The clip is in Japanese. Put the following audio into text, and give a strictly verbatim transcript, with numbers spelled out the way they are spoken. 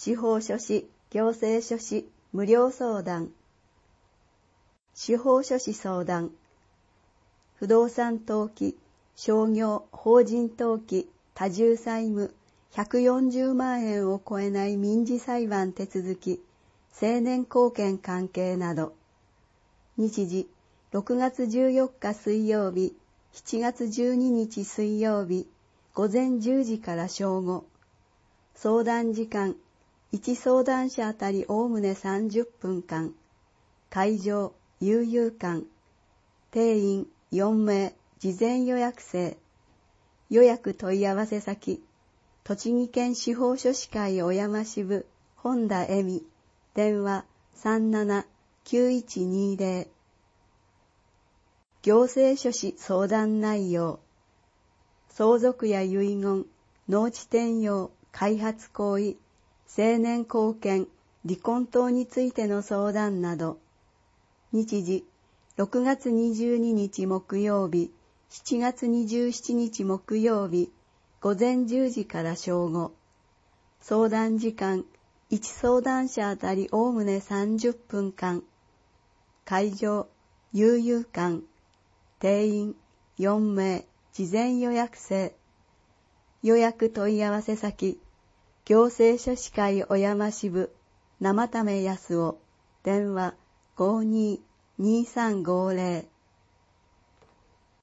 司法書士、行政書士、無料相談。司法書士相談。不動産登記、商業、法人登記、多重債務、ひゃくよんじゅうまんえんを超えない民事裁判手続き、成年後見関係など。日時、ろくがつじゅうよっか水曜日、しちがつじゅうににち水曜日、午前じゅうじから正午。相談時間、いち相談者あたりおおむねさんじゅっぷんかん。会場、悠々館。定員よんめい、事前予約制。予約問い合わせ先、栃木県司法書士会小山支部、本田恵美。電話 さんななきゅういちにゼロ。行政書士相談内容。相続や遺言、農地転用、開発行為、成年後見、離婚等についての相談など。日時、ろくがつにじゅうににち木曜日、しちがつにじゅうしちにち木曜日、午前じゅうじから正午。相談時間、いち相談者あたりおおむねさんじゅっぷんかん。会場、悠々館。定員よんめい、事前予約制。予約問い合わせ先、行政書士会小山支部、生為康夫。電話 ごーにーにーさんごーぜろ。